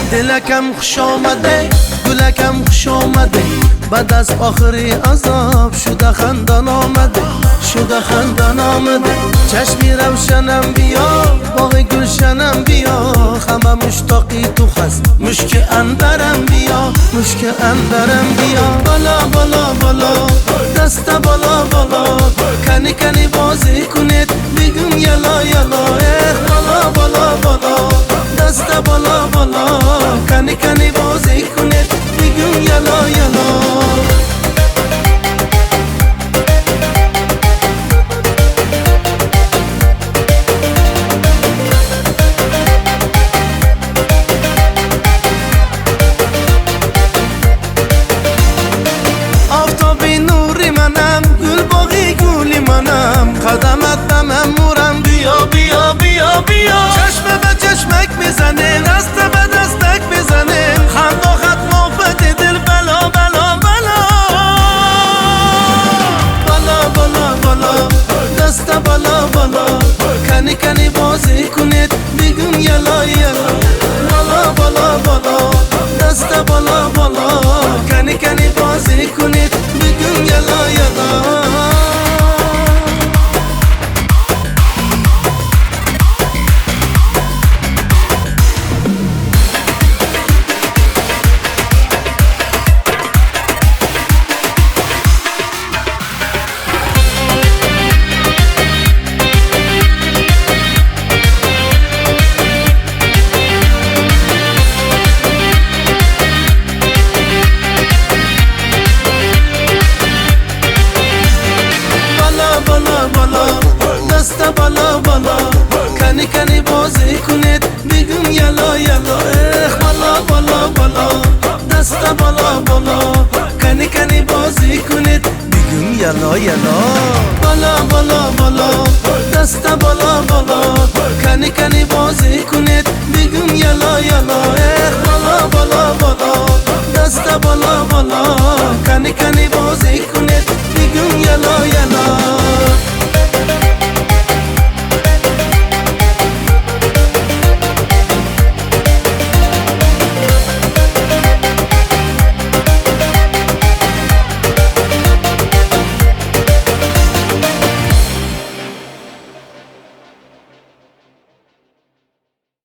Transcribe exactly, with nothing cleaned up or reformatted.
دلکم خوش آمده گلکم خوش آمده بعد از آخری عذاب شده خندان آمده شده خندان آمده چشمی روشنم بیا باغ گلشنم بیا خمه مشتاقی تو خست مشک اندرم بیا مشک اندرم بیا بالا بالا بالا دست بالا بالا کنی کنی بازی کنید بگم یلا یلا بالا بالا بالا دست بالا بالا کنی کنی بازی کنید بگم یلا یلا قدمت دمم مورم بیا بیا بیا بیا چشم به چشمک میزنه دست به دستک میزنه خندا خط محبت دل بلا بلا بلا بالا بالا بالا دست بالا بالا کنی کنی بازی کنید بگم یلا یلا بالا بالا بالا دست بالا بالا کنی کنی بازی کنید بگم یلا یلا دست بالا بالا کنی کنی بازی کنید بگم یلا یلا بالا بالا بالا دست بالا بالا کنی کنی بازی کنید بگم یلا یلا بالا بالا بالا دست بالا بالا کنی کنی بازی کنید بگم یلا یلا بالا بالا بالا دست بالا بالا کنی کنی بازی